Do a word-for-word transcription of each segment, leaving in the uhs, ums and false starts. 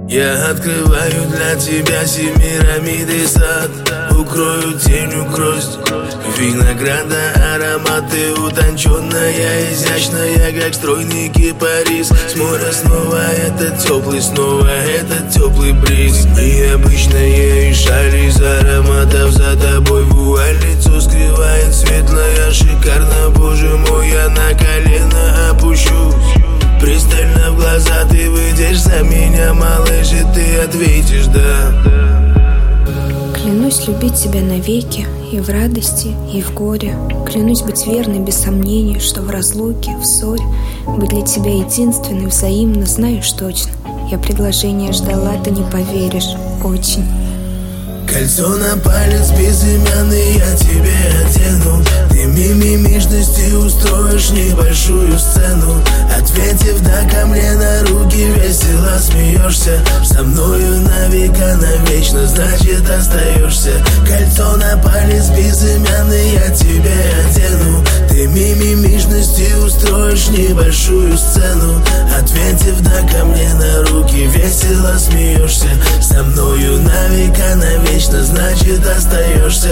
Я открываю для тебя семирамидный сад, укрою тенью гроздь винограда, ароматы утонченная, изящная, как стройный кипарис. С моря снова этот теплый, снова этот теплый бриз. Необычная шаль из ароматов, за тобой вуаль, лицо скрывает светлая, шикарно, боже мой, я на колено опущусь. Пристально в глаза ты выйдешь за меня, малыш, и ты ответишь «да». Клянусь любить тебя навеки, и в радости, и в горе. Клянусь быть верной без сомнений, что в разлуке, в ссоре быть для тебя единственной, взаимно, знаешь точно. Я предложение ждала, ты не поверишь, очень. Кольцо на палец безымянный я тебе одену. Ты мимимишности устроишь небольшую сцену. Ответив «да» ко мне на руки, весело смеешься. Со мною на века, навечно, значит остаешься. Кольцо на палец безымянный я тебе одену. Ты мимимишности устроишь небольшую сцену. Ответив «да» ко мне на руки, весело смеешься. Со мною на века, навечно, значит остаешься.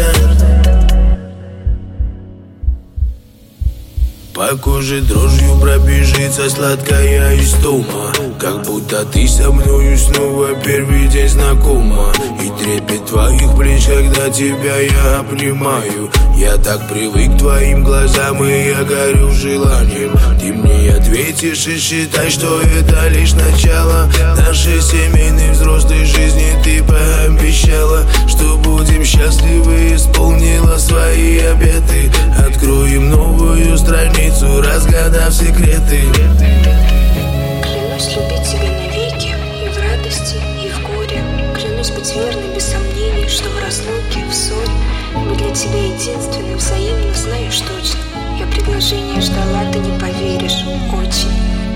По коже дрожью пробежится сладкая истома, как будто ты со мною снова первый день знакома. И трепет твоих плеч, когда тебя я обнимаю. Я так привык к твоим глазам, и я горю желанием. Ты мне ответишь и считай, что это лишь начало нашей семейной взрослой жизни. Ты пообещала, что будем счастливы, исполнила свои обеты. Откроем новую страницу, разгадав секреты. Клянусь любить тебя навеки, и в радости, и в горе. Клянусь быть верной без сомнений, что в разлуке, в ссоре быть для тебя единственной, взаимно, знаешь точно. Я предложение ждала, ты не поверишь, очень.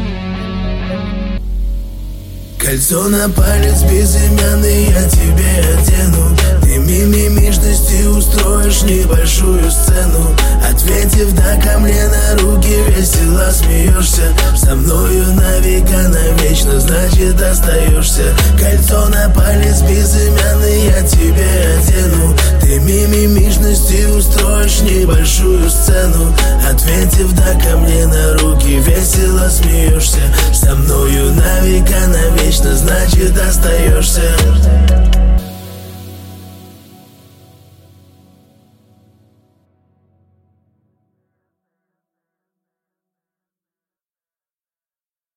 Кольцо на палец безымянный я тебе одену. Ты мимимишности устроишь небольшую сцену. Ответив «да» ко мне на руки, весело смеешься. Со мною на века, навечно, значит остаешься. Кольцо на палец безымянный я тебе одену. Ты мимимишности устроишь небольшую сцену. Ответив «да» ко мне на руки, весело смеешься. Со мною на века, навечно, значит остаешься.